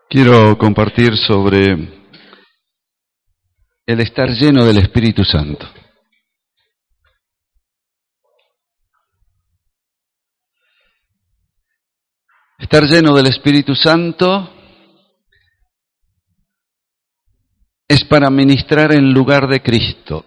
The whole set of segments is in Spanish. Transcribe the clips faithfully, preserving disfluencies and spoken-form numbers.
Quiero compartir sobre el estar lleno del Espíritu Santo. Estar lleno del Espíritu Santo es para ministrar en lugar de Cristo.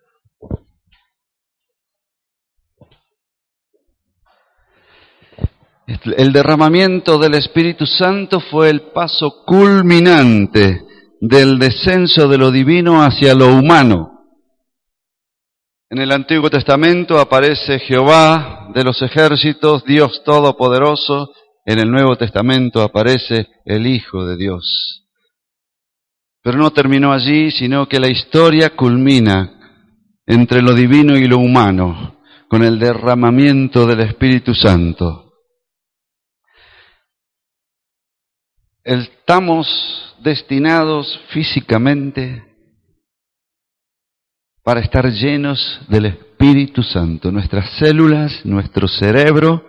El derramamiento del Espíritu Santo fue el paso culminante del descenso de lo divino hacia lo humano. En el Antiguo Testamento aparece Jehová de los ejércitos, Dios Todopoderoso. En el Nuevo Testamento aparece el Hijo de Dios. Pero no terminó allí, sino que la historia culmina entre lo divino y lo humano, con el derramamiento del Espíritu Santo. Estamos destinados físicamente para estar llenos del Espíritu Santo. Nuestras células, nuestro cerebro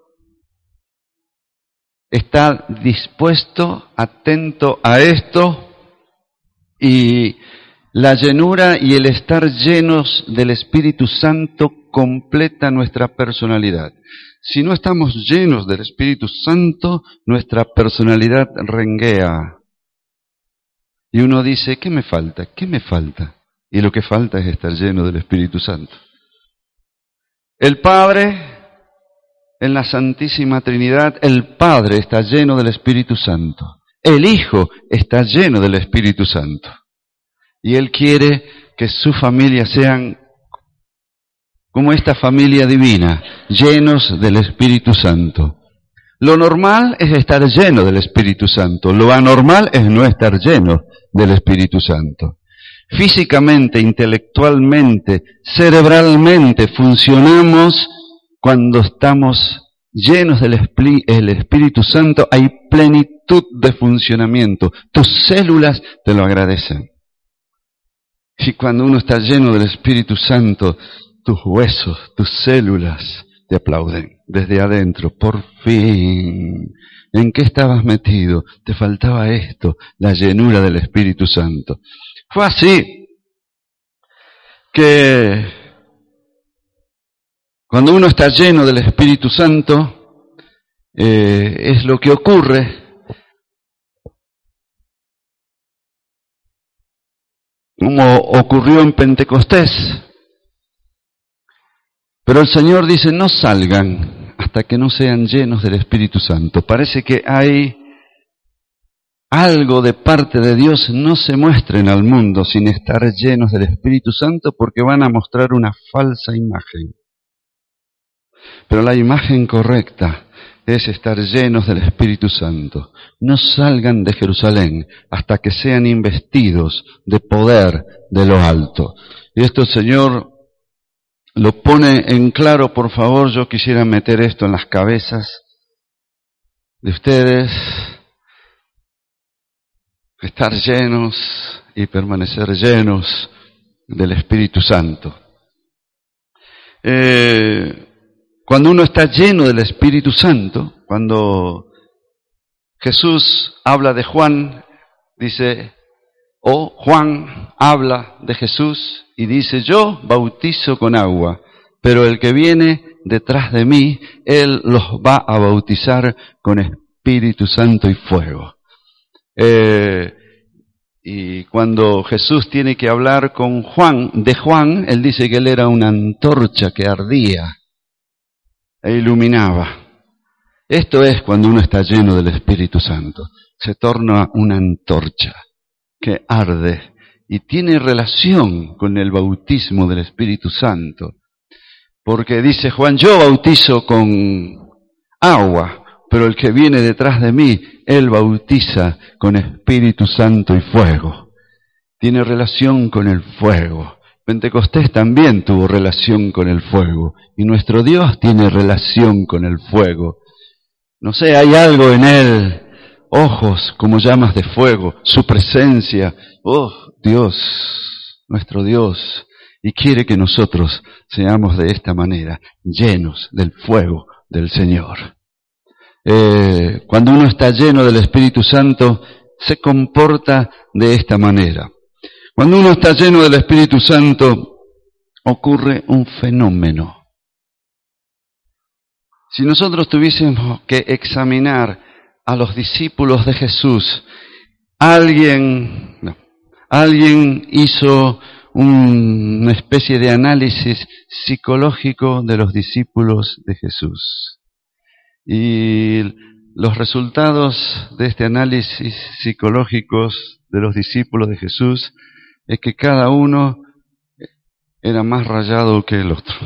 está dispuesto, atento a esto, y la llenura y el estar llenos del Espíritu Santo completa nuestra personalidad. Si no estamos llenos del Espíritu Santo, nuestra personalidad renguea. Y uno dice, ¿qué me falta? ¿Qué me falta? Y lo que falta es estar lleno del Espíritu Santo. El Padre, en la Santísima Trinidad, el Padre está lleno del Espíritu Santo. El Hijo está lleno del Espíritu Santo. Y Él quiere que su familia sean como esta familia divina, llenos del Espíritu Santo. Lo normal es estar lleno del Espíritu Santo. Lo anormal es no estar lleno del Espíritu Santo. Físicamente, intelectualmente, cerebralmente funcionamos cuando estamos llenos del Espíritu Santo. Hay plenitud de funcionamiento. Tus células te lo agradecen. Y cuando uno está lleno del Espíritu Santo, tus huesos, tus células te aplauden desde adentro. Por fin. ¿En qué estabas metido? Te faltaba esto, la llenura del Espíritu Santo. Fue así que cuando uno está lleno del Espíritu Santo, eh, es lo que ocurre. Como ocurrió en Pentecostés. Pero el Señor dice, no salgan hasta que no sean llenos del Espíritu Santo. Parece que hay algo de parte de Dios, no se muestren al mundo sin estar llenos del Espíritu Santo, porque van a mostrar una falsa imagen. Pero la imagen correcta es estar llenos del Espíritu Santo. No salgan de Jerusalén hasta que sean investidos de poder de lo alto. Y esto el Señor lo pone en claro, por favor. Yo quisiera meter esto en las cabezas de ustedes. Estar llenos y permanecer llenos del Espíritu Santo. Eh, cuando uno está lleno del Espíritu Santo, cuando Jesús habla de Juan, dice, o Juan habla de Jesús y dice, yo bautizo con agua, pero el que viene detrás de mí, Él los va a bautizar con Espíritu Santo y fuego. Eh, y cuando Jesús tiene que hablar con Juan, de Juan, Él dice que Él era una antorcha que ardía e iluminaba. Esto es cuando uno está lleno del Espíritu Santo. Se torna una antorcha que arde y tiene relación con el bautismo del Espíritu Santo. Porque dice Juan, yo bautizo con agua, pero el que viene detrás de mí, Él bautiza con Espíritu Santo y fuego. Tiene relación con el fuego. Pentecostés también tuvo relación con el fuego. Y nuestro Dios tiene relación con el fuego. No sé, hay algo en Él. Ojos como llamas de fuego. Su presencia. Oh, Dios, nuestro Dios. Y quiere que nosotros seamos de esta manera, llenos del fuego del Señor. Eh, cuando uno está lleno del Espíritu Santo, se comporta de esta manera. Cuando uno está lleno del Espíritu Santo, ocurre un fenómeno. Si nosotros tuviésemos que examinar a los discípulos de Jesús, alguien, no, alguien hizo un, una especie de análisis psicológico de los discípulos de Jesús. Y los resultados de este análisis psicológico de los discípulos de Jesús es que cada uno era más rayado que el otro.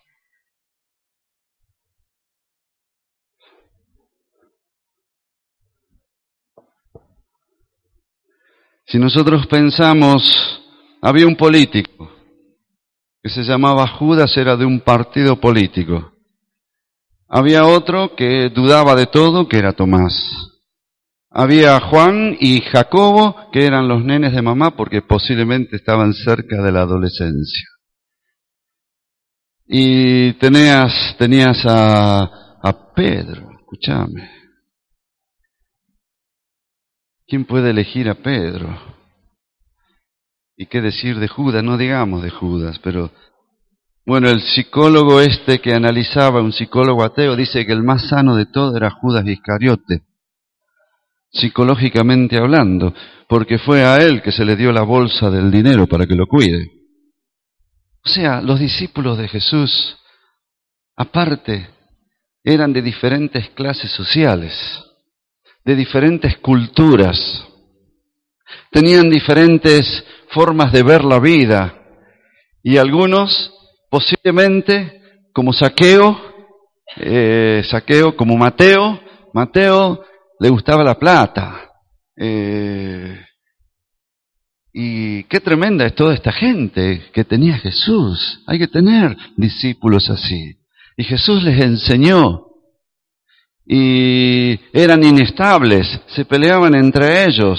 Si nosotros pensamos, había un político que se llamaba Judas, era de un partido político. Había otro que dudaba de todo, que era Tomás. Había Juan y Jacobo, que eran los nenes de mamá, porque posiblemente estaban cerca de la adolescencia. Y tenías, tenías a, a Pedro, escúchame. ¿Quién puede elegir a Pedro? ¿Y qué decir de Judas? No digamos de Judas, pero bueno, el psicólogo este que analizaba, un psicólogo ateo, dice que el más sano de todo era Judas Iscariote, psicológicamente hablando, porque fue a él que se le dio la bolsa del dinero para que lo cuide. O sea, los discípulos de Jesús, aparte, eran de diferentes clases sociales, de diferentes culturas, tenían diferentes formas de ver la vida, y algunos posiblemente como Zaqueo, eh, Zaqueo como Mateo, Mateo le gustaba la plata, eh, y qué tremenda es toda esta gente que tenía Jesús. Hay que tener discípulos así, y Jesús les enseñó. Y eran inestables, se peleaban entre ellos.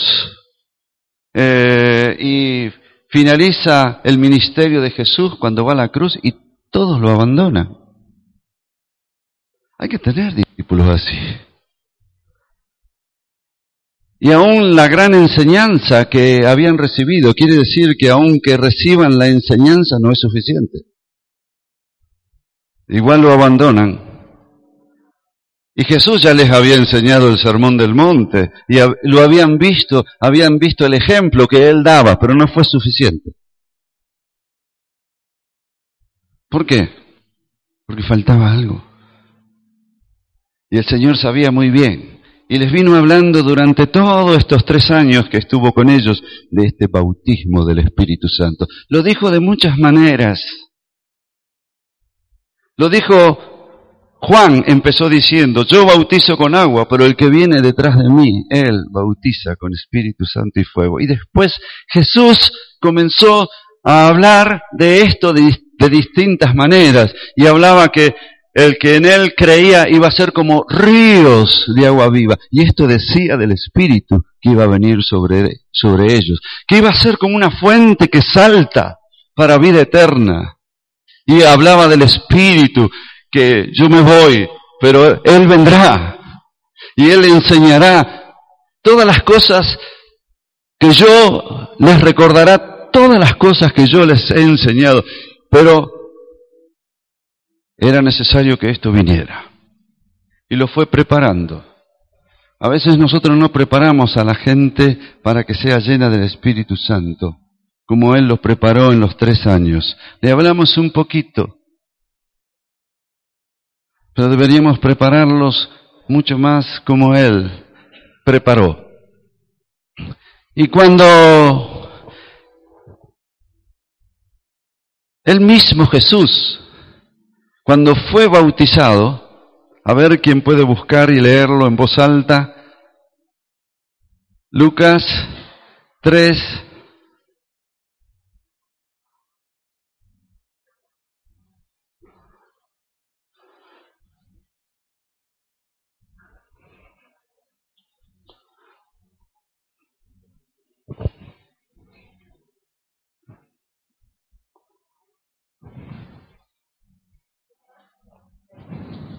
Eh, y finaliza el ministerio de Jesús cuando va a la cruz y todos lo abandonan. Hay que tener discípulos así. Y aún la gran enseñanza que habían recibido, quiere decir que aunque reciban la enseñanza no es suficiente. Igual lo abandonan. Y Jesús ya les había enseñado el Sermón del Monte, y lo habían visto, habían visto el ejemplo que Él daba, pero no fue suficiente. ¿Por qué? Porque faltaba algo. Y el Señor sabía muy bien, y les vino hablando durante todos estos tres años que estuvo con ellos de este bautismo del Espíritu Santo. Lo dijo de muchas maneras. Lo dijo Juan, empezó diciendo, yo bautizo con agua, pero el que viene detrás de mí, Él bautiza con Espíritu Santo y fuego. Y después Jesús comenzó a hablar de esto de, de distintas maneras, y hablaba que el que en Él creía iba a ser como ríos de agua viva. Y esto decía del Espíritu que iba a venir sobre, sobre ellos, que iba a ser como una fuente que salta para vida eterna. Y hablaba del Espíritu, que yo me voy, pero Él vendrá y Él enseñará todas las cosas que yo les recordará, todas las cosas que yo les he enseñado, pero era necesario que esto viniera y lo fue preparando. A veces nosotros no preparamos a la gente para que sea llena del Espíritu Santo, como Él los preparó en los tres años. Le hablamos un poquito, pero deberíamos prepararlos mucho más como Él preparó. Y cuando el mismo Jesús, cuando fue bautizado, a ver quién puede buscar y leerlo en voz alta, Lucas tres,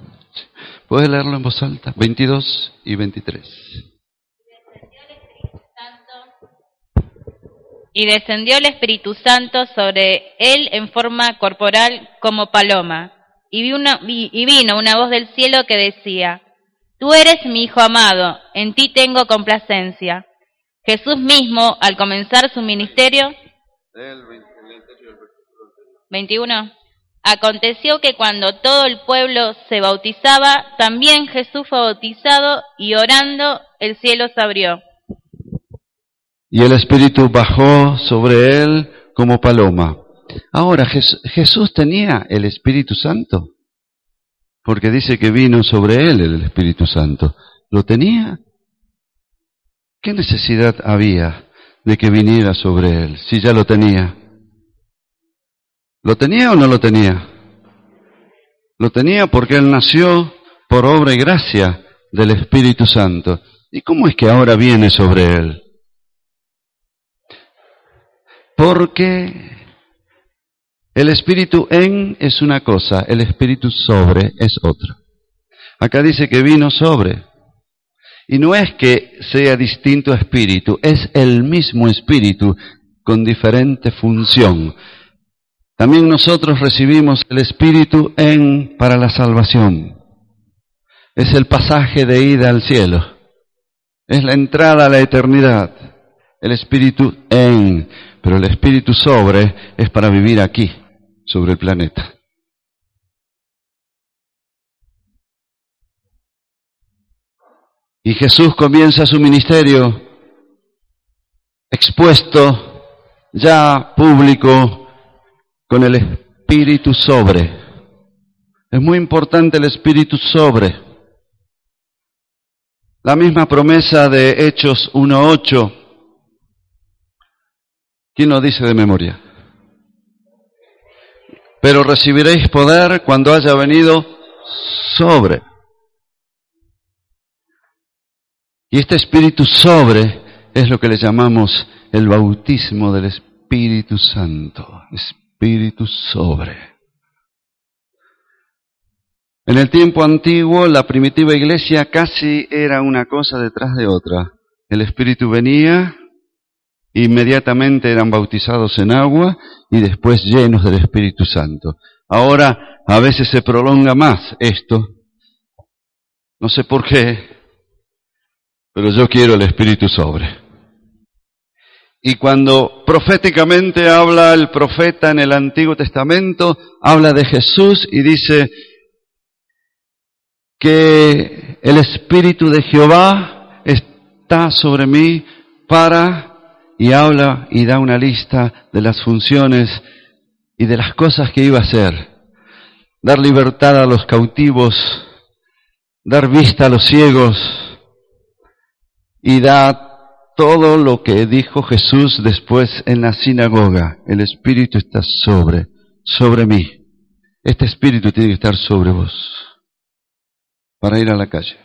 ¿puedes leerlo en voz alta? veintidós y veintitrés. Y descendió el Espíritu Santo sobre él en forma corporal como paloma. Y, vi una, vi, y vino una voz del cielo que decía: Tú eres mi Hijo amado, en ti tengo complacencia. Jesús mismo, al comenzar su ministerio... veintiuno. Aconteció que cuando todo el pueblo se bautizaba, también Jesús fue bautizado, y orando el cielo se abrió. Y el Espíritu bajó sobre él como paloma. Ahora, ¿Jesús tenía el Espíritu Santo? Porque dice que vino sobre él el Espíritu Santo. ¿Lo tenía? ¿Qué necesidad había de que viniera sobre él si ya lo tenía? ¿Lo tenía o no lo tenía? Lo tenía porque él nació por obra y gracia del Espíritu Santo. ¿Y cómo es que ahora viene sobre él? Porque el Espíritu en es una cosa, el Espíritu sobre es otra. Acá dice que vino sobre. Y no es que sea distinto espíritu, es el mismo Espíritu con diferente función. También nosotros recibimos el Espíritu en para la salvación. Es el pasaje de ida al cielo. Es la entrada a la eternidad. El Espíritu en, pero el Espíritu sobre es para vivir aquí, sobre el planeta. Y Jesús comienza su ministerio expuesto, ya público, con el Espíritu sobre. Es muy importante el Espíritu sobre. La misma promesa de Hechos uno ocho. ¿Quién lo dice de memoria? Pero recibiréis poder cuando haya venido sobre. Y este Espíritu sobre es lo que le llamamos el bautismo del Espíritu Santo. Espíritu sobre. En el tiempo antiguo, la primitiva iglesia casi era una cosa detrás de otra. El Espíritu venía, inmediatamente eran bautizados en agua y después llenos del Espíritu Santo. Ahora a veces se prolonga más esto. No sé por qué, pero yo quiero el Espíritu sobre. Y cuando proféticamente habla el profeta en el Antiguo Testamento, habla de Jesús y dice que el Espíritu de Jehová está sobre mí para, y habla y da una lista de las funciones y de las cosas que iba a hacer. Dar libertad a los cautivos, dar vista a los ciegos, y da todo lo que dijo Jesús después en la sinagoga. El Espíritu está sobre, sobre mí. Este Espíritu tiene que estar sobre vos para ir a la calle.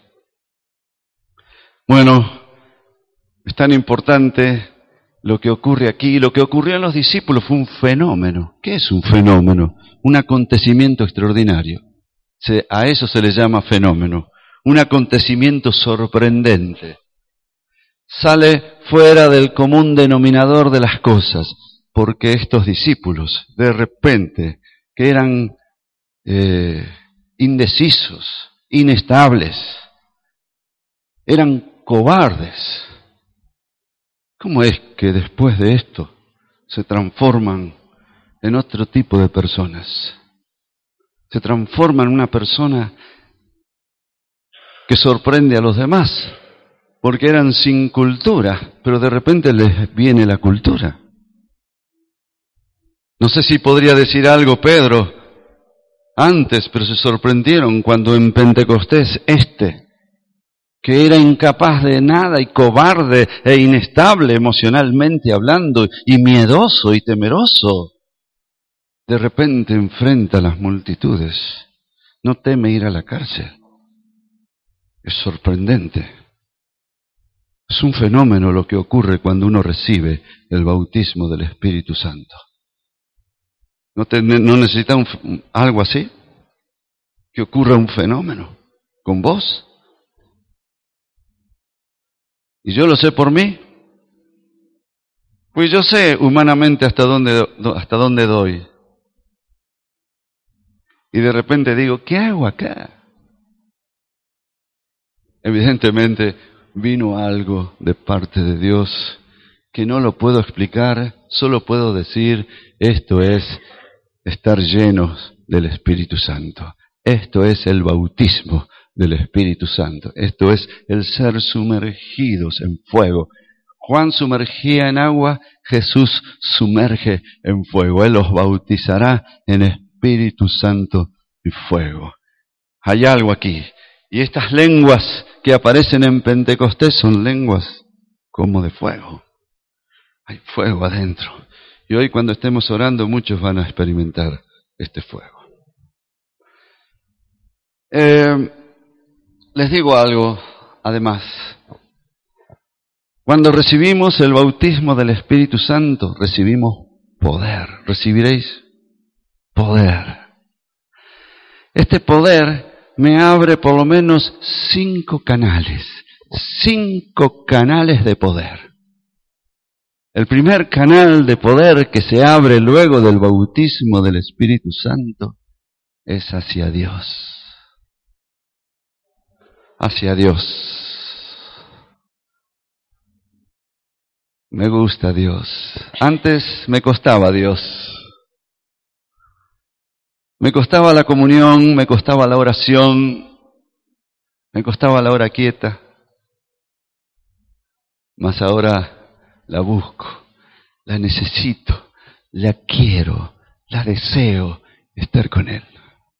Bueno, es tan importante lo que ocurre aquí. Lo que ocurrió en los discípulos fue un fenómeno. ¿Qué es un fenómeno? Un acontecimiento extraordinario. Se, a eso se le llama fenómeno. Un acontecimiento sorprendente. Sale fuera del común denominador de las cosas, porque estos discípulos, de repente, que eran eh, indecisos, inestables, eran cobardes. ¿Cómo es que después de esto se transforman en otro tipo de personas? Se transforman en una persona que sorprende a los demás, porque eran sin cultura, pero de repente les viene la cultura. No sé si podría decir algo Pedro antes, pero se sorprendieron cuando en Pentecostés este, que era incapaz de nada y cobarde e inestable emocionalmente hablando y miedoso y temeroso, de repente enfrenta a las multitudes. No teme ir a la cárcel. Es sorprendente. Es un fenómeno lo que ocurre cuando uno recibe el bautismo del Espíritu Santo. ¿No, te, no necesita un, algo así? Que ocurra un fenómeno con vos. Y yo lo sé por mí. Pues yo sé humanamente hasta dónde, hasta dónde doy. Y de repente digo, ¿qué hago acá? Evidentemente vino algo de parte de Dios que no lo puedo explicar, solo puedo decir, esto es estar llenos del Espíritu Santo. Esto es el bautismo del Espíritu Santo. Esto es el ser sumergidos en fuego. Juan sumergía en agua, Jesús sumerge en fuego. Él los bautizará en Espíritu Santo y fuego. Hay algo aquí. Y estas lenguas que aparecen en Pentecostés son lenguas como de fuego. Hay fuego adentro. Y hoy cuando estemos orando muchos van a experimentar este fuego. Eh, les digo algo, además. Cuando recibimos el bautismo del Espíritu Santo, recibimos poder. ¿Recibiréis? Poder. Este poder me abre por lo menos cinco canales. Cinco canales de poder. El primer canal de poder que se abre luego del bautismo del Espíritu Santo es hacia Dios. Hacia Dios. Me gusta Dios. Antes me costaba Dios. Me costaba la comunión, me costaba la oración, me costaba la hora quieta. Mas ahora la busco, la necesito, la quiero, la deseo estar con Él.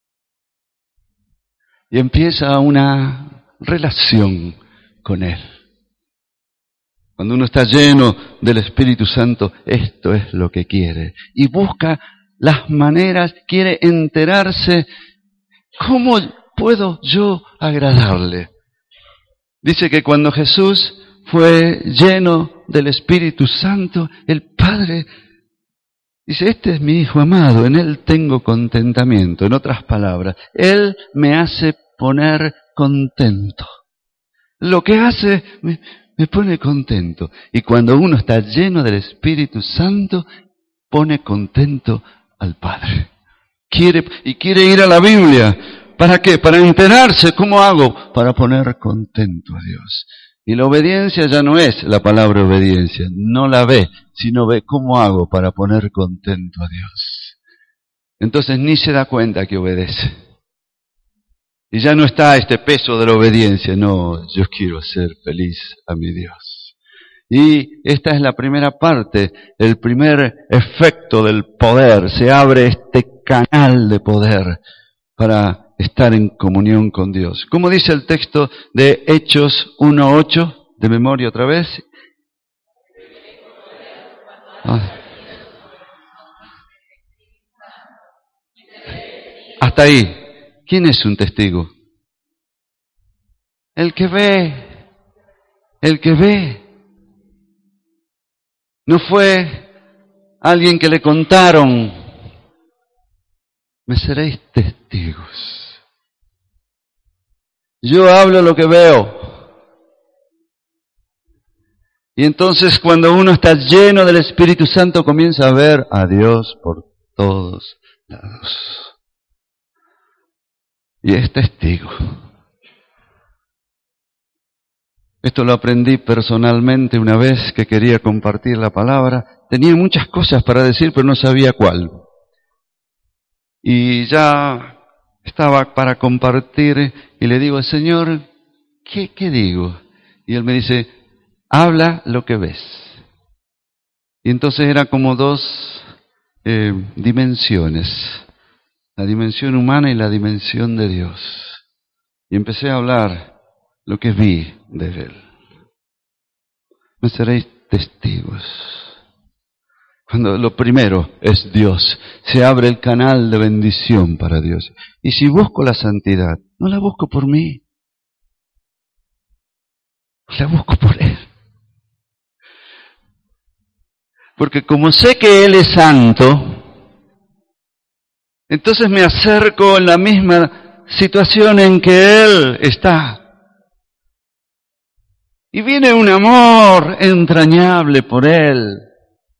Y empieza una relación con Él. Cuando uno está lleno del Espíritu Santo, esto es lo que quiere. Y busca las maneras, quiere enterarse, ¿cómo puedo yo agradarle? Dice que cuando Jesús fue lleno del Espíritu Santo, el Padre dice, este es mi Hijo amado, en Él tengo contentamiento. En otras palabras, Él me hace poner contento. Lo que hace me, me pone contento. Y cuando uno está lleno del Espíritu Santo, pone contento al Padre. Quiere, y quiere ir a la Biblia. ¿Para qué? Para enterarse. ¿Cómo hago? Para poner contento a Dios. Y la obediencia ya no es la palabra obediencia. No la ve, sino ve cómo hago para poner contento a Dios. Entonces ni se da cuenta que obedece. Y ya no está este peso de la obediencia. No, yo quiero ser feliz a mi Dios. Y esta es la primera parte, el primer efecto del poder. Se abre este canal de poder para estar en comunión con Dios. ¿Cómo dice el texto de Hechos uno ocho? De memoria otra vez. Ah. Hasta ahí. ¿Quién es un testigo? El que ve. El que ve. No fue alguien que le contaron. Me seréis testigos. Yo hablo lo que veo. Y entonces cuando uno está lleno del Espíritu Santo comienza a ver a Dios por todos lados. Y es testigo. Esto lo aprendí personalmente una vez que quería compartir la palabra. Tenía muchas cosas para decir, pero no sabía cuál. Y ya estaba para compartir y le digo, Señor, ¿qué, qué digo? Y Él me dice, habla lo que ves. Y entonces era como dos eh, dimensiones. La dimensión humana y la dimensión de Dios. Y empecé a hablar lo que vi de Él. Me seréis testigos. Cuando lo primero es Dios, se abre el canal de bendición para Dios. Y si busco la santidad, no la busco por mí. La busco por Él. Porque como sé que Él es santo, entonces me acerco en la misma situación en que Él está. Y viene un amor entrañable por Él.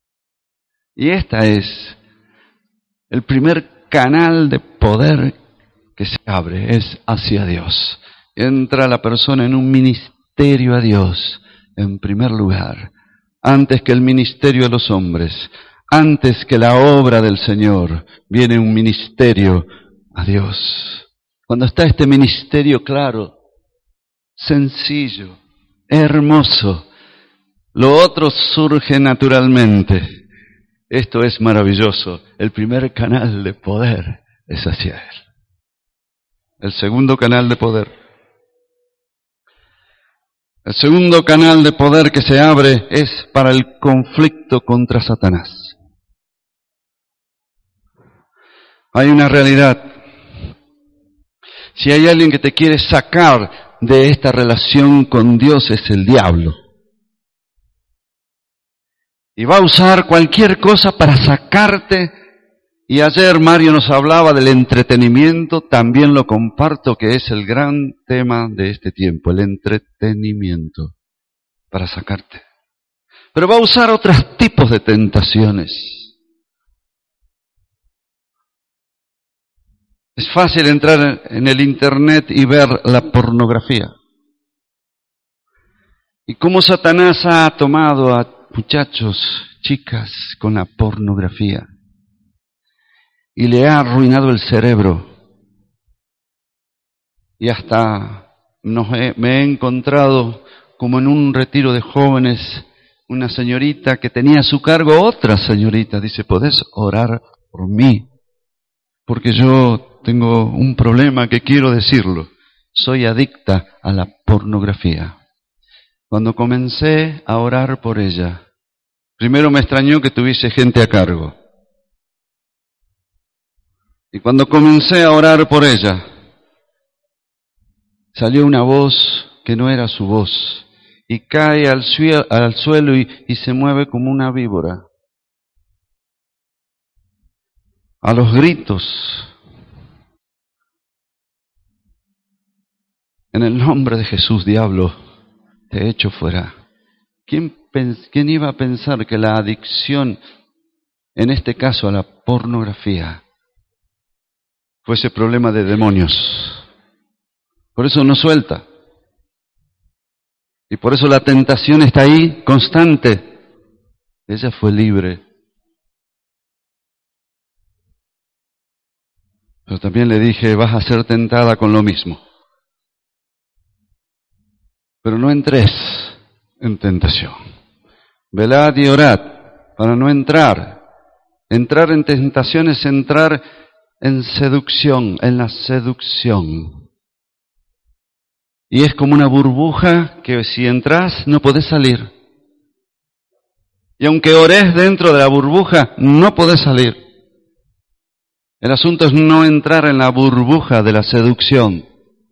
Y esta es el primer canal de poder que se abre, es hacia Dios. Entra la persona en un ministerio a Dios, en primer lugar, antes que el ministerio a los hombres, antes que la obra del Señor, viene un ministerio a Dios. Cuando está este ministerio claro, sencillo, hermoso, lo otro surge naturalmente. Esto es maravilloso. El primer canal de poder es hacia Él. El segundo canal de poder. El segundo canal de poder que se abre es para el conflicto contra Satanás. Hay una realidad. Si hay alguien que te quiere sacar de esta relación con Dios, es el diablo. Y va a usar cualquier cosa para sacarte. Y ayer Mario nos hablaba del entretenimiento, también lo comparto, que es el gran tema de este tiempo, el entretenimiento, para sacarte. Pero va a usar otros tipos de tentaciones. Es fácil entrar en el internet y ver la pornografía. Y cómo Satanás ha tomado a muchachos, chicas, con la pornografía. Y le ha arruinado el cerebro. Y hasta nos he, me he encontrado como en un retiro de jóvenes, una señorita que tenía a su cargo otra señorita. Dice, ¿podés orar por mí? Porque yo tengo un problema que quiero decirlo. Soy adicta a la pornografía. Cuando comencé a orar por ella, primero me extrañó que tuviese gente a cargo. Y cuando comencé a orar por ella, salió una voz que no era su voz, y cae al, suelo, al suelo y, y se mueve como una víbora. A los gritos, en el nombre de Jesús, diablo, te echo fuera. ¿Quién, ¿Quién iba a pensar que la adicción, en este caso a la pornografía, fuese problema de demonios? Por eso no suelta. Y por eso la tentación está ahí, constante. Ella fue libre. Pero también le dije, vas a ser tentada con lo mismo. Pero no entres en tentación. Velad y orad para no entrar. Entrar en tentación es entrar en seducción, en la seducción. Y es como una burbuja que si entras no podés salir. Y aunque ores dentro de la burbuja, no podés salir. El asunto es no entrar en la burbuja de la seducción.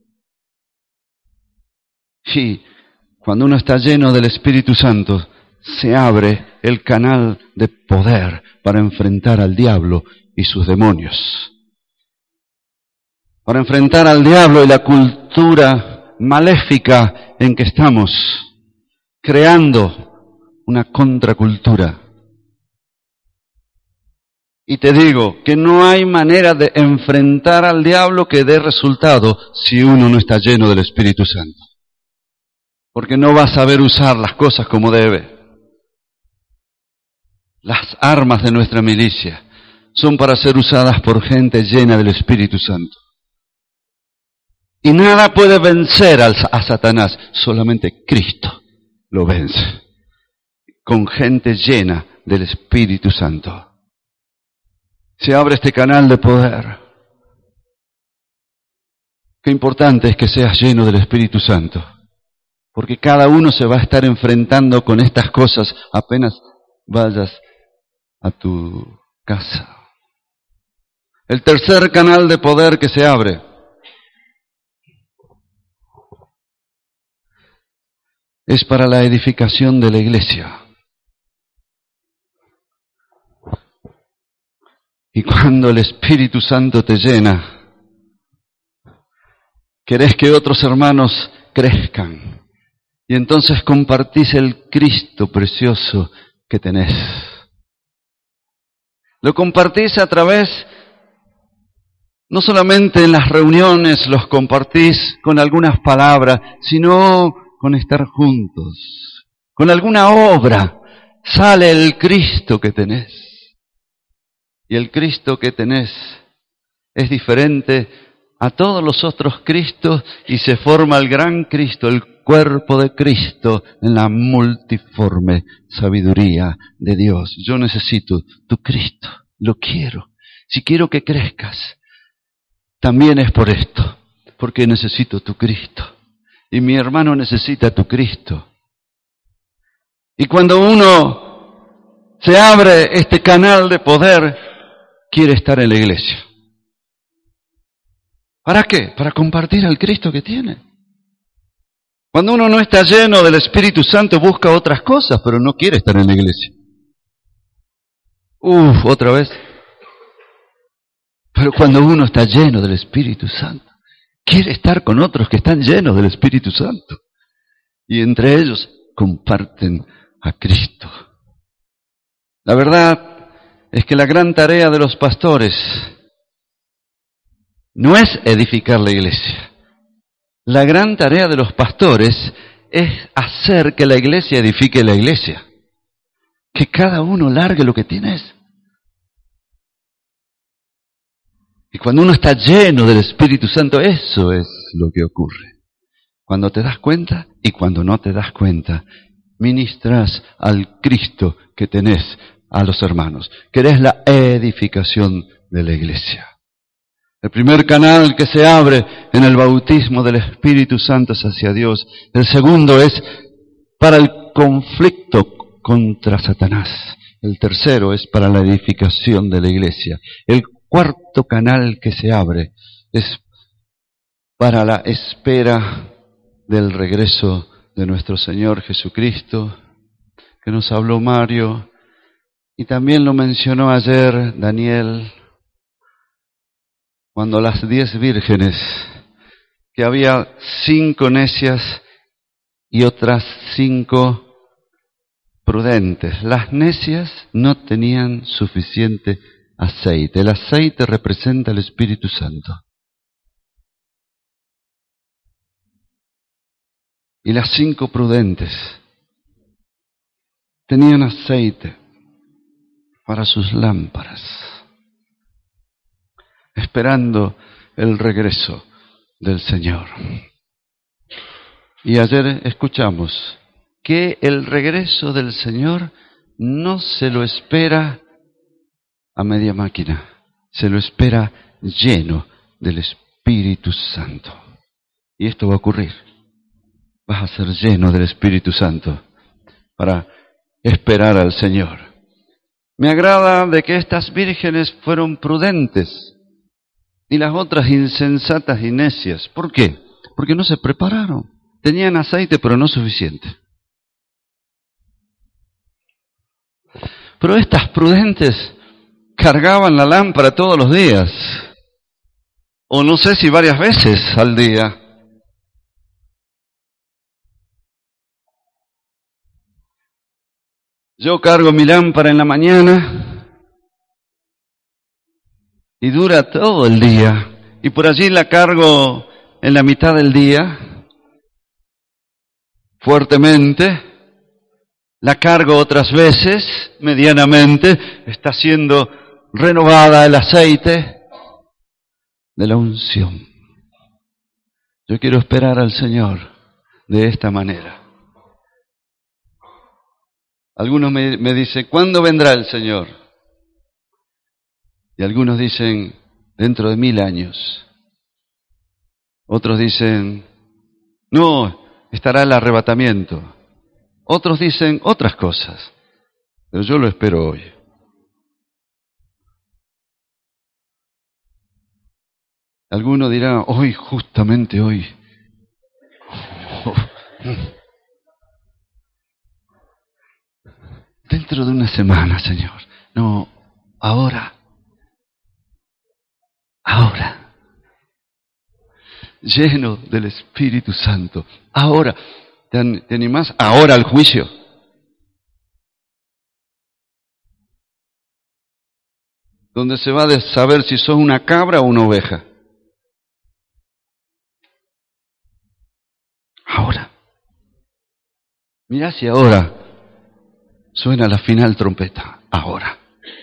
Y cuando uno está lleno del Espíritu Santo, se abre el canal de poder para enfrentar al diablo y sus demonios. Para enfrentar al diablo y la cultura maléfica en que estamos, creando una contracultura. Y te digo que no hay manera de enfrentar al diablo que dé resultado si uno no está lleno del Espíritu Santo. Porque no va a saber usar las cosas como debe. Las armas de nuestra milicia son para ser usadas por gente llena del Espíritu Santo. Y nada puede vencer a Satanás, solamente Cristo lo vence. Con gente llena del Espíritu Santo. Se abre este canal de poder. Qué importante es que seas lleno del Espíritu Santo. Porque cada uno se va a estar enfrentando con estas cosas apenas vayas a tu casa. El tercer canal de poder que se abre es para la edificación de la iglesia. Y cuando el Espíritu Santo te llena, querés que otros hermanos crezcan. Y entonces compartís el Cristo precioso que tenés. Lo compartís a través, no solamente en las reuniones los compartís con algunas palabras, sino con estar juntos, con alguna obra. Sale el Cristo que tenés. Y el Cristo que tenés es diferente a todos los otros Cristos y se forma el gran Cristo, el cuerpo de Cristo en la multiforme sabiduría de Dios. Yo necesito tu Cristo, lo quiero. Si quiero que crezcas, también es por esto, porque necesito tu Cristo. Y mi hermano necesita tu Cristo. Y cuando uno se abre este canal de poder, quiere estar en la iglesia. ¿Para qué? Para compartir al Cristo que tiene. Cuando uno no está lleno del Espíritu Santo, busca otras cosas, pero no quiere estar en la iglesia. Uf, otra vez. Pero cuando uno está lleno del Espíritu Santo, quiere estar con otros que están llenos del Espíritu Santo. Y entre ellos comparten a Cristo. La verdad es que la gran tarea de los pastores no es edificar la iglesia. La gran tarea de los pastores es hacer que la iglesia edifique la iglesia. Que cada uno largue lo que tienes. Y cuando uno está lleno del Espíritu Santo, eso es lo que ocurre. Cuando te das cuenta y cuando no te das cuenta, ministras al Cristo que tenés a los hermanos. Querés la edificación de la iglesia. El primer canal que se abre en el bautismo del Espíritu Santo es hacia Dios. El segundo es para el conflicto contra Satanás. El tercero es para la edificación de la iglesia. El cuarto canal que se abre es para la espera del regreso de nuestro Señor Jesucristo, que nos habló Mario, y también lo mencionó ayer Daniel, cuando las diez vírgenes, que había cinco necias y otras cinco prudentes. Las necias no tenían suficiente aceite. El aceite representa el Espíritu Santo. Y las cinco prudentes tenían aceite para sus lámparas, esperando el regreso del Señor. Y ayer escuchamos que el regreso del Señor no se lo espera a media máquina, se lo espera lleno del Espíritu Santo. Y esto va a ocurrir. Vas a ser lleno del Espíritu Santo para esperar al Señor. Me agrada de que estas vírgenes fueron prudentes y las otras insensatas y necias. ¿Por qué? Porque no se prepararon. Tenían aceite, pero no suficiente. Pero estas prudentes cargaban la lámpara todos los días, o no sé si varias veces al día. Yo cargo mi lámpara en la mañana y dura todo el día, y por allí la cargo en la mitad del día, fuertemente, la cargo otras veces, medianamente, está siendo renovada el aceite de la unción. Yo quiero esperar al Señor de esta manera. Algunos me, me dicen, ¿cuándo vendrá el Señor? Y algunos dicen, dentro de mil años. Otros dicen, no, estará el arrebatamiento. Otros dicen otras cosas, pero yo lo espero hoy. Alguno dirá, hoy, justamente hoy. Dentro de una semana, Señor. No, ahora. Ahora. Lleno del Espíritu Santo. Ahora. ¿Te, ¿Te animás? Ahora al juicio. donde se va a saber si sos una cabra o una oveja. Ahora. Mirá si ahora suena la final trompeta. Ahora.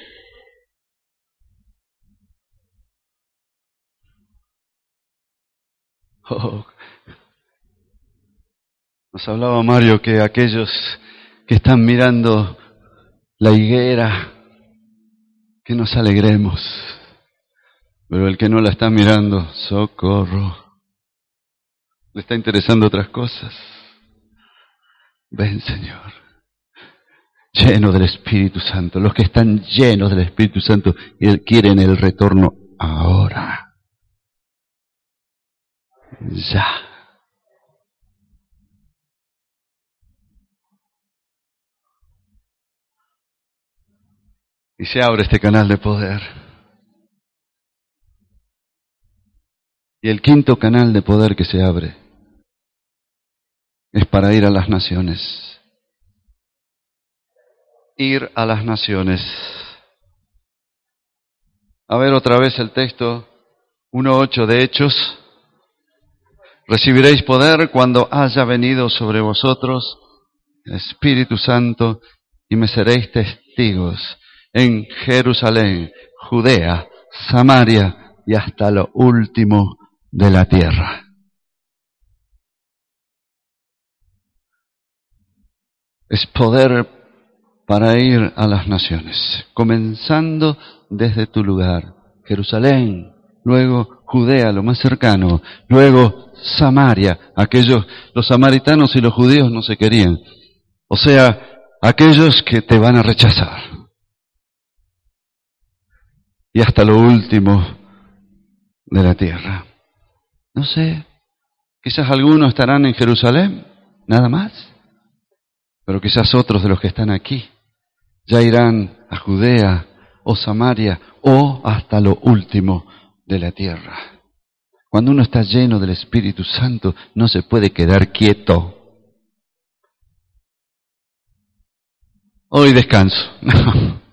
Oh. Nos hablaba Mario que aquellos que están mirando la higuera, que nos alegremos, pero el que no la está mirando, socorro, le está interesando otras cosas. Ven, Señor, lleno del Espíritu Santo. Los que están llenos del Espíritu Santo quieren el retorno ahora. Ya. Y se abre este canal de poder. Y el quinto canal de poder que se abre es para ir a las naciones. Ir a las naciones. A ver otra vez el texto uno ocho de Hechos. Recibiréis poder cuando haya venido sobre vosotros el Espíritu Santo y me seréis testigos en Jerusalén, Judea, Samaria y hasta lo último de la tierra. Es poder para ir a las naciones, comenzando desde tu lugar, Jerusalén, luego Judea, lo más cercano, luego Samaria, aquellos, los samaritanos y los judíos no se querían, o sea, aquellos que te van a rechazar. Y hasta lo último de la tierra. No sé, quizás algunos estarán en Jerusalén, nada más, pero quizás otros de los que están aquí ya irán a Judea o Samaria o hasta lo último de la tierra. Cuando uno está lleno del Espíritu Santo, no se puede quedar quieto. Hoy descanso. No.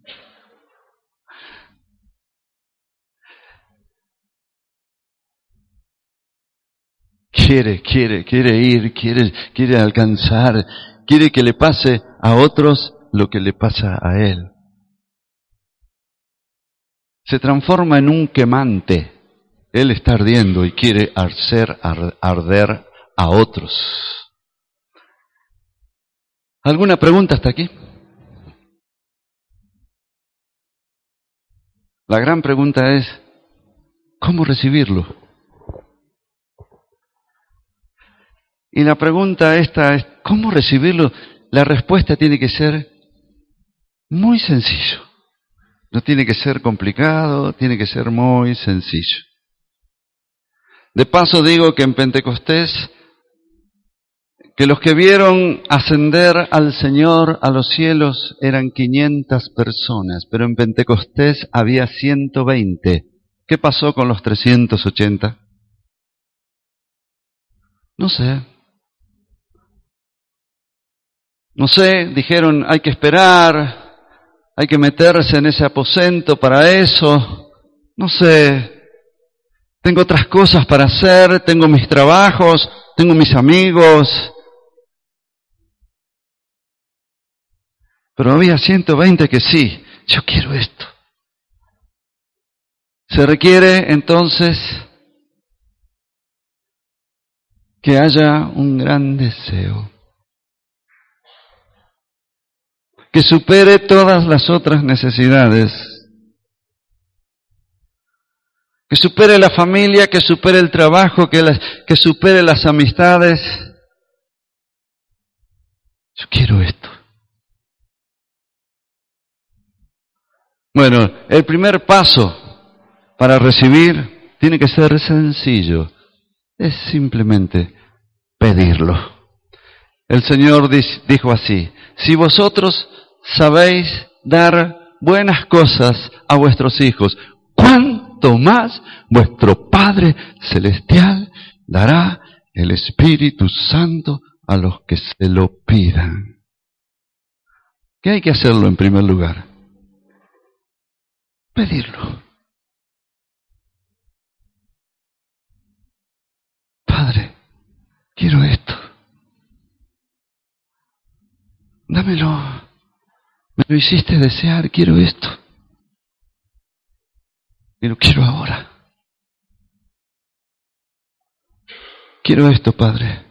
Quiere, quiere, quiere ir, quiere, quiere alcanzar, quiere que le pase a otros lo que le pasa a él. Se transforma en un quemante. Él está ardiendo y quiere hacer arder a otros. ¿Alguna pregunta hasta aquí? La gran pregunta es, ¿cómo recibirlo? Y la pregunta esta es, ¿cómo recibirlo? La respuesta tiene que ser muy sencillo. No tiene que ser complicado, tiene que ser muy sencillo. De paso digo que en Pentecostés, que los que vieron ascender al Señor a los cielos eran quinientas personas, pero en Pentecostés había ciento veinte. ¿Qué pasó con los trescientos ochenta? No sé. No sé, dijeron, hay que esperar, hay que meterse en ese aposento para eso. No sé, tengo otras cosas para hacer, tengo mis trabajos, tengo mis amigos. Pero había ciento veinte que sí, yo quiero esto. Se requiere entonces que haya un gran deseo, que supere todas las otras necesidades, que supere la familia, que supere el trabajo, que, las, que supere las amistades. Yo quiero esto. Bueno, el primer paso para recibir tiene que ser sencillo. Es simplemente pedirlo. El Señor dijo así, si vosotros sabéis dar buenas cosas a vuestros hijos, ¿cuánto más vuestro Padre Celestial dará el Espíritu Santo a los que se lo pidan? ¿Qué hay que hacerlo en primer lugar? pedirlo. Padre, quiero esto. Dámelo. Me lo hiciste desear, quiero esto. Y lo quiero ahora. Quiero esto, Padre.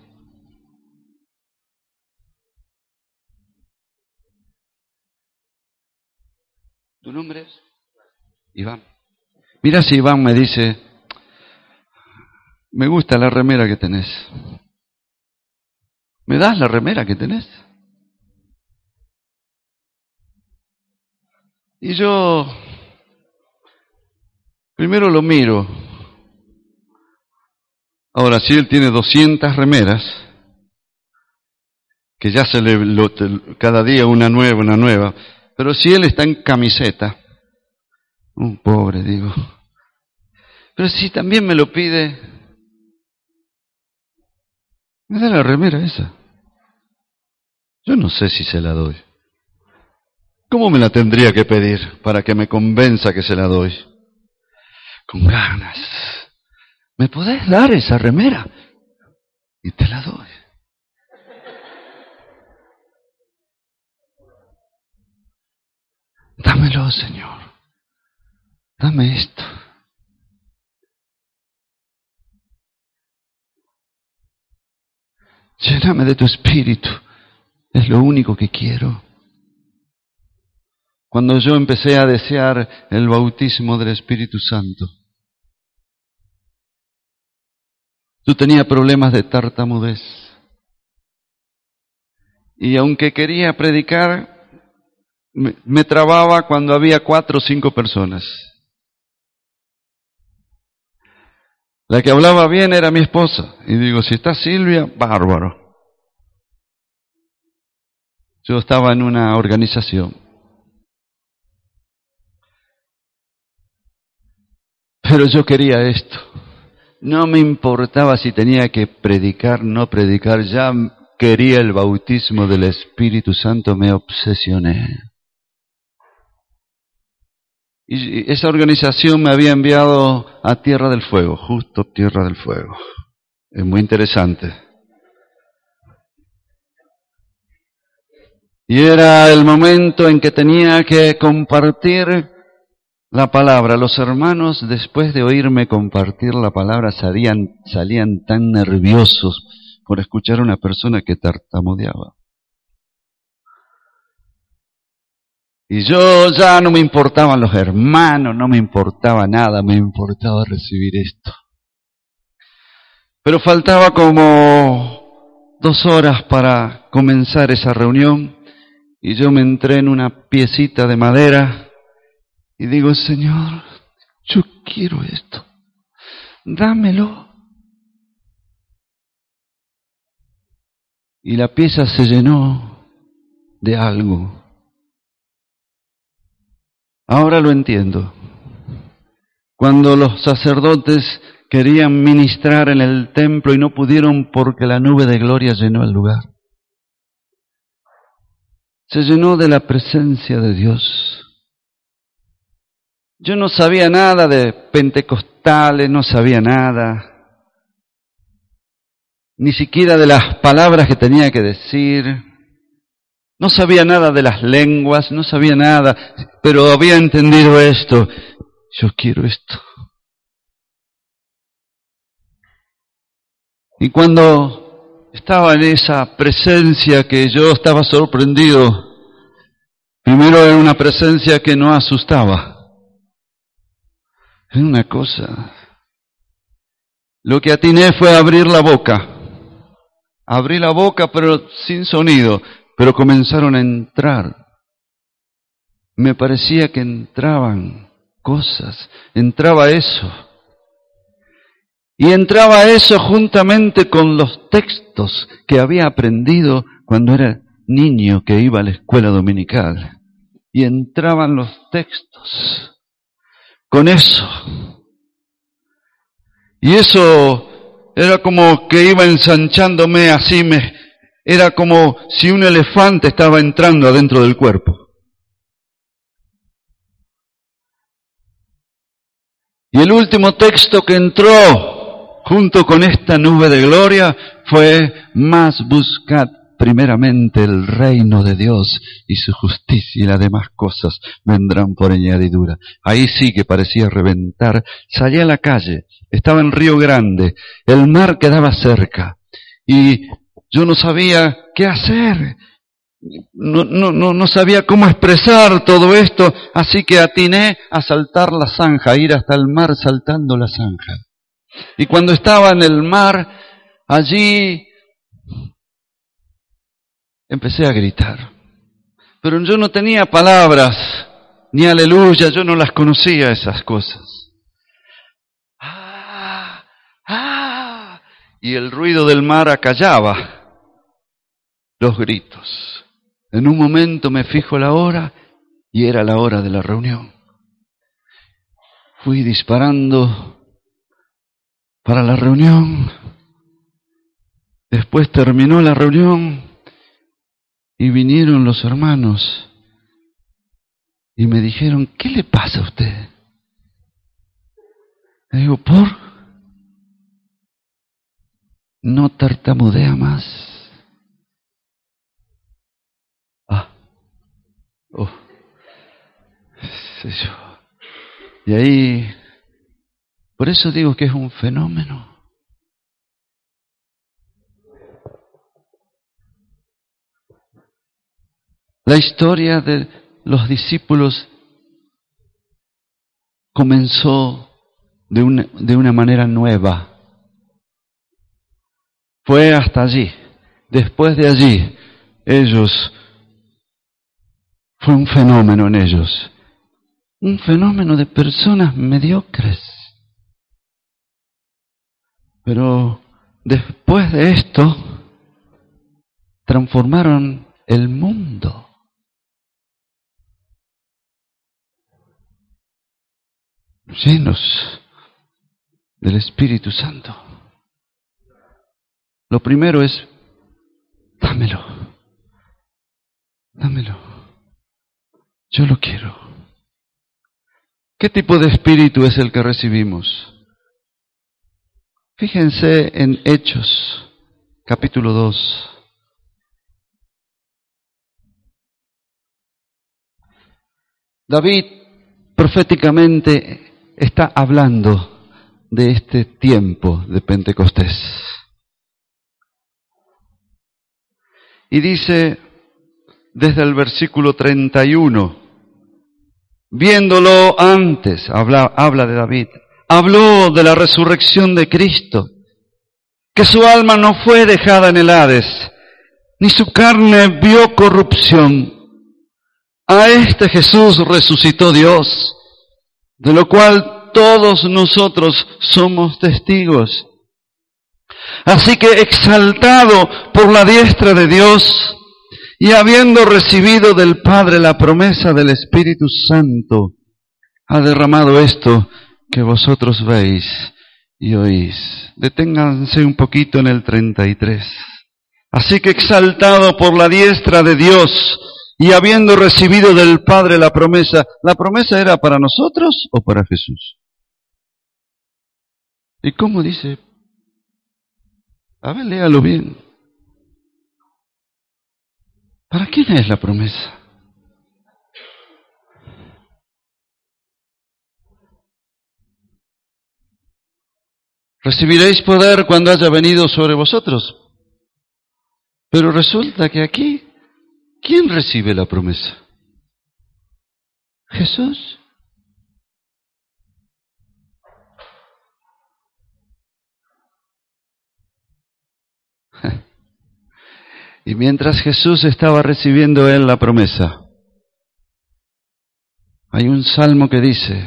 ¿Tu nombre es? Iván. Mira si Iván me dice, me gusta la remera que tenés. ¿Me das la remera que tenés? Y yo primero lo miro. Ahora, si él tiene doscientas remeras, que ya se le lo, cada día una nueva, una nueva, pero si él está en camiseta, un oh, pobre, digo. Pero si también me lo pide, me da la remera esa. Yo no sé si se la doy. ¿Cómo me la tendría que pedir para que me convenza que se la doy? Con ganas. ¿Me podés dar esa remera? Y te la doy. Dámelo, Señor. Dame esto. Lléname de tu espíritu. Es lo único que quiero. Cuando yo empecé a desear el bautismo del Espíritu Santo, yo tenía problemas de tartamudez. Y aunque quería predicar, me, me trababa cuando había cuatro o cinco personas. La que hablaba bien era mi esposa. Y digo, si está Silvia, bárbaro. Yo estaba en una organización. Pero yo quería esto. No me importaba si tenía que predicar, no predicar. Ya quería el bautismo del Espíritu Santo, me obsesioné. Y esa organización me había enviado a Tierra del Fuego, justo Tierra del Fuego. Es muy interesante. Y era el momento en que tenía que compartir la palabra. Los hermanos, después de oírme compartir la palabra, salían, salían tan nerviosos por escuchar a una persona que tartamudeaba. Y yo ya no me importaban los hermanos, no me importaba nada, me importaba recibir esto. Pero faltaba como dos horas para comenzar esa reunión y yo me entré en una piecita de madera y digo, Señor, yo quiero esto, dámelo. Y la pieza se llenó de algo. Ahora lo entiendo. Cuando los sacerdotes querían ministrar en el templo y no pudieron porque la nube de gloria llenó el lugar. Se llenó de la presencia de Dios. Yo no sabía nada de pentecostales, no sabía nada, ni siquiera de las palabras que tenía que decir. No sabía nada de las lenguas, no sabía nada, pero había entendido esto. Yo quiero esto. Y cuando estaba en esa presencia que yo estaba sorprendido, primero era una presencia que no asustaba. Era una cosa. Lo que atiné fue abrir la boca. Abrí la boca pero sin sonido. Pero comenzaron a entrar. Me parecía que entraban cosas, entraba eso. Y entraba eso juntamente con los textos que había aprendido cuando era niño que iba a la escuela dominical. Y entraban los textos con eso. Y eso era como que iba ensanchándome así, me... Era como si un elefante estaba entrando adentro del cuerpo. Y el último texto que entró junto con esta nube de gloria fue: más buscad primeramente el reino de Dios y su justicia, y las demás cosas vendrán por añadidura. Ahí sí que parecía reventar. Salí a la calle, estaba en Río Grande, el mar quedaba cerca y yo no sabía qué hacer. No, no, no, no sabía cómo expresar todo esto, así que atiné a saltar la zanja, a ir hasta el mar saltando la zanja. Y cuando estaba en el mar, allí empecé a gritar. Pero yo no tenía palabras, ni aleluya, yo no las conocía esas cosas. ¡Ah! ¡Ah! Y el ruido del mar acallaba los gritos. En un momento me fijo la hora y era la hora de la reunión. Fui disparando para la reunión. Después terminó la reunión y vinieron los hermanos y me dijeron: ¿qué le pasa a usted? Le digo: ¿por? No tartamudea más. Ah, oh, sé yo. Y ahí, por eso digo que es un fenómeno. La historia de los discípulos comenzó de una, de una manera nueva. Fue hasta allí. Después de allí, ellos, fue un fenómeno en ellos. Un fenómeno de personas mediocres. Pero después de esto, transformaron el mundo. Llenos del Espíritu Santo. Lo primero es: dámelo, dámelo, yo lo quiero. ¿Qué tipo de espíritu es el que recibimos? Fíjense en Hechos, capítulo dos. David proféticamente está hablando de este tiempo de Pentecostés. Y dice desde el versículo treinta y uno, viéndolo antes, habla, habla de David, habló de la resurrección de Cristo, que su alma no fue dejada en el Hades, ni su carne vio corrupción. A este Jesús resucitó Dios, de lo cual todos nosotros somos testigos. Así que, exaltado por la diestra de Dios y habiendo recibido del Padre la promesa del Espíritu Santo, ha derramado esto que vosotros veis y oís. Deténganse un poquito en el treinta y tres. Así que, exaltado por la diestra de Dios y habiendo recibido del Padre la promesa, ¿la promesa era para nosotros o para Jesús? ¿Y cómo dice? A ver, léalo bien. ¿Para quién es la promesa? Recibiréis poder cuando haya venido sobre vosotros. Pero resulta que aquí, ¿quién recibe la promesa? Jesús. Y mientras Jesús estaba recibiendo él la promesa, hay un salmo que dice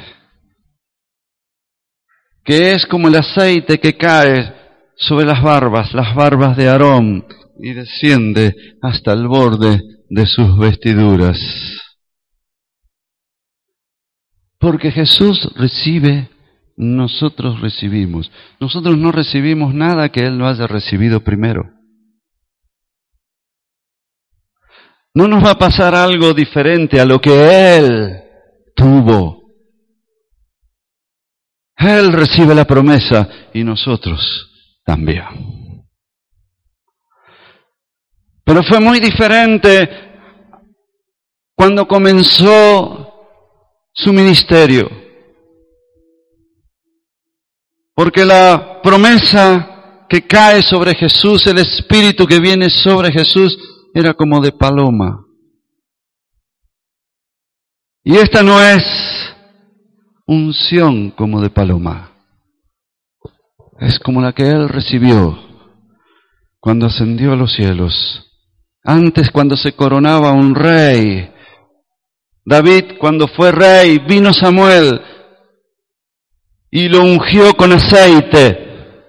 que es como el aceite que cae sobre las barbas, las barbas de Aarón, y desciende hasta el borde de sus vestiduras. Porque Jesús recibe, nosotros recibimos. Nosotros no recibimos nada que Él no haya recibido primero. No nos va a pasar algo diferente a lo que Él tuvo. Él recibe la promesa y nosotros también. Pero fue muy diferente cuando comenzó su ministerio. Porque la promesa que cae sobre Jesús, el Espíritu que viene sobre Jesús, era como de paloma. Y esta no es unción como de paloma. Es como la que Él recibió cuando ascendió a los cielos. Antes, cuando se coronaba un rey. David, cuando fue rey, vino Samuel y lo ungió con aceite.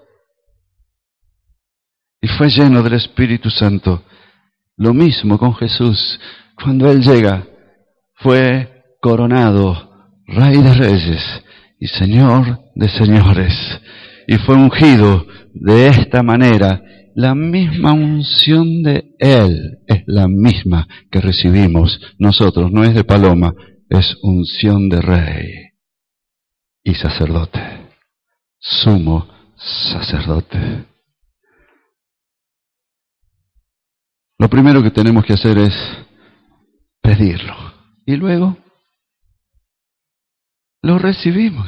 Y fue lleno del Espíritu Santo. Lo mismo con Jesús. Cuando Él llega, fue coronado Rey de Reyes y Señor de Señores. Y fue ungido de esta manera. La misma unción de Él es la misma que recibimos nosotros. No es de paloma, es unción de Rey y sacerdote. Sumo sacerdote. Lo primero que tenemos que hacer es pedirlo. Y luego lo recibimos.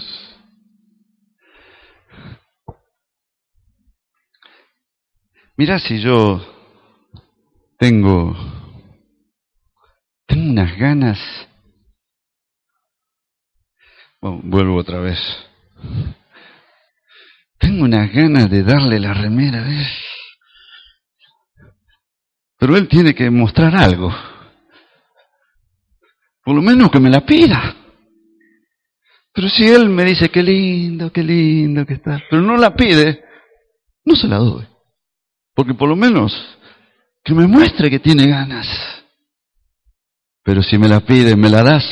Mirá, si yo tengo, tengo unas ganas, bueno, vuelvo otra vez, tengo unas ganas de darle la remera, ¿eh? Pero él tiene que mostrar algo, por lo menos que me la pida. Pero si él me dice qué lindo, qué lindo que está, pero no la pide, no se la doy. Porque por lo menos que me muestre que tiene ganas. Pero si me la pide, me la das.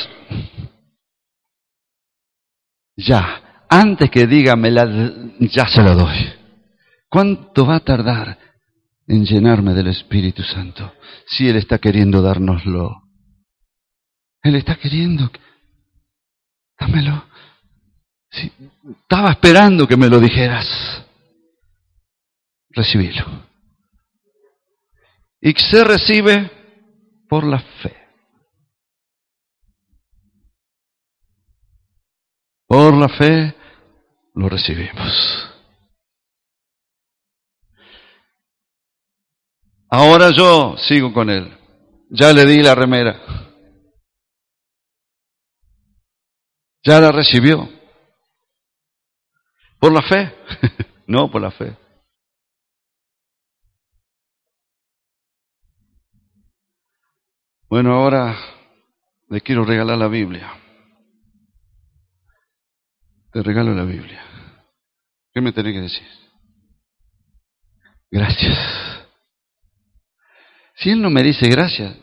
Ya, antes que diga, me la, ya se la doy. ¿Cuánto va a tardar en llenarme del Espíritu Santo? Si Él está queriendo dárnoslo. Él está queriendo. Dámelo. Sí, estaba esperando que me lo dijeras. Recibilo. Y se recibe por la fe. Por la fe lo recibimos. Ahora yo sigo con él. Ya le di la remera. Ya la recibió. ¿Por la fe? No por la fe. Bueno, ahora le quiero regalar la Biblia. Te regalo la Biblia. ¿Qué me tenés que decir? Gracias. Si Él no me dice gracias,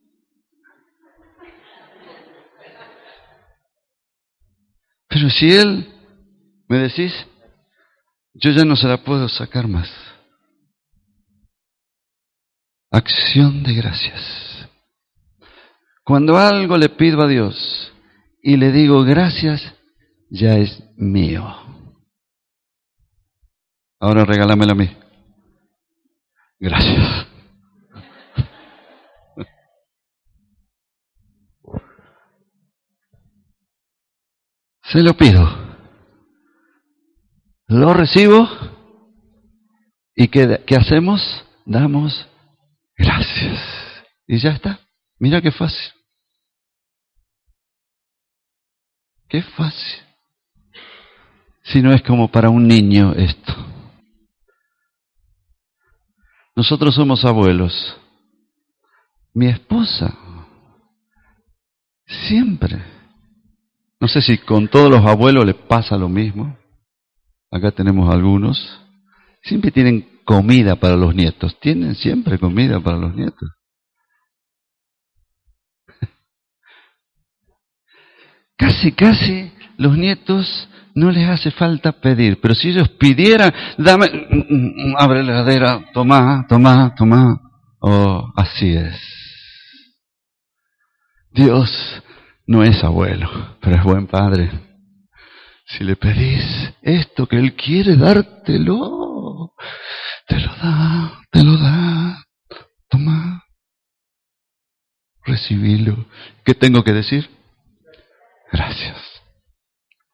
pero si Él me decís, yo ya no se la puedo sacar más. Acción de gracias. Cuando algo le pido a Dios y le digo gracias, ya es mío. Ahora regálamelo a mí. Gracias. Se lo pido. Lo recibo. ¿Y qué, qué hacemos? Damos gracias. Y ya está. Mira qué fácil. Qué fácil. Si no es como para un niño esto. Nosotros somos abuelos. Mi esposa siempre, no sé si con todos los abuelos les pasa lo mismo. Acá tenemos algunos. Siempre tienen comida para los nietos. Tienen siempre comida para los nietos. Casi, casi los nietos no les hace falta pedir, pero si ellos pidieran, dame, abre la heladera, tomá, tomá, tomá. Oh, así es. Dios no es abuelo, pero es buen padre. Si le pedís esto que Él quiere dártelo, te lo da, te lo da. Toma, recibilo. ¿Qué tengo que decir? Gracias.